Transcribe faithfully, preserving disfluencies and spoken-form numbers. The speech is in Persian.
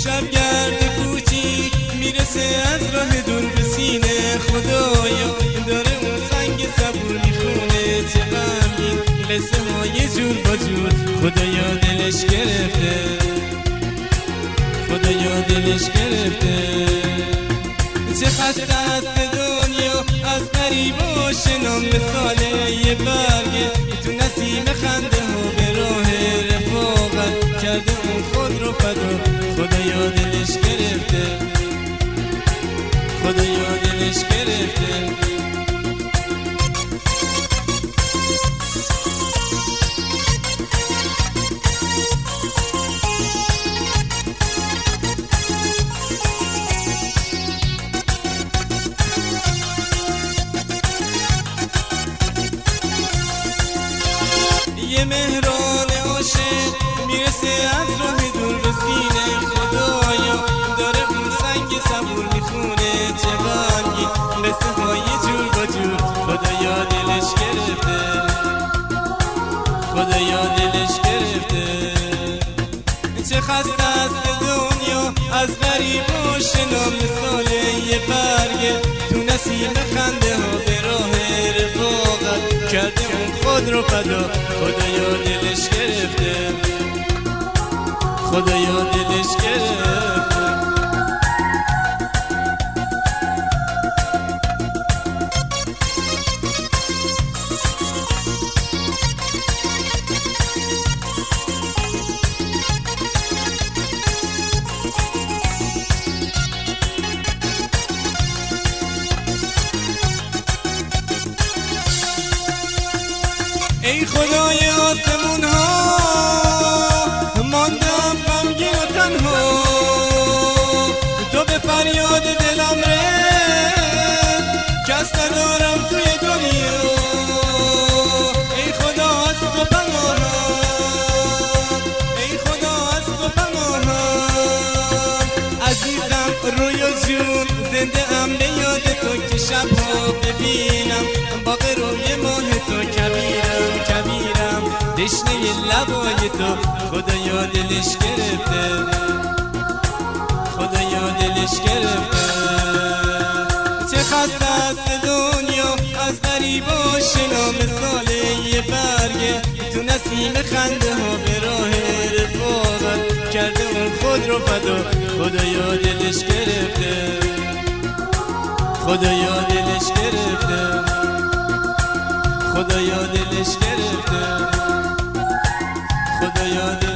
شبگرد کوچیک میرسه از راه دور به سینه. خدایا داره اون سنگ صبور میخونه، چه غمگین قصه های جور با جور. خدایا دلش گرفته، خدایا دلش گرفته. چه خسته است دنیا از غریب و شنا، مثال یه برگه تو نسیم خنده ها به راه رفاقت کرده اون خود رو فدا. خدایا دلش گرفته، خدایا دلش گرفته. یه مهران عاشق میرسه از راه دور به سینه. خدایا داره اون سنگ صبور میخونه، چه غمگین قصه های جور با جور. خدایا دلش گرفته، خدایا دلش گرفته. چه خسته است دنیا از غریب و شنا، مثال یه برگه تو نسیم خنده ها به راه رفاقت کرده اون خود رو فدا. خدایا دلش گرفته، خدایا دلش گرفته. ای خدای آسمون ها ماندم غمگین و تنها، تو به فریاد دلم رس کس ندارم توی دنیا. ای خدا از تو پناهم، ای خدا از تو پناهم. عزیزم رویا جون زنده ام به یاد تو که شبها ببینم باغ روی ماه تو کبیرم کبیرم دشنه لبای تو. خدایا دلش گرفته، خدایا دلش گرفته. چه خسته است دنیا از غریب و شنا، مثال یه برگه تو نسیم خنده ها به راه رفاقت کرده اون خود رو فدا. خدایا دلش گرفته، خدایا دلش گرفته، خدایا دلش گرفته، خدایا دلش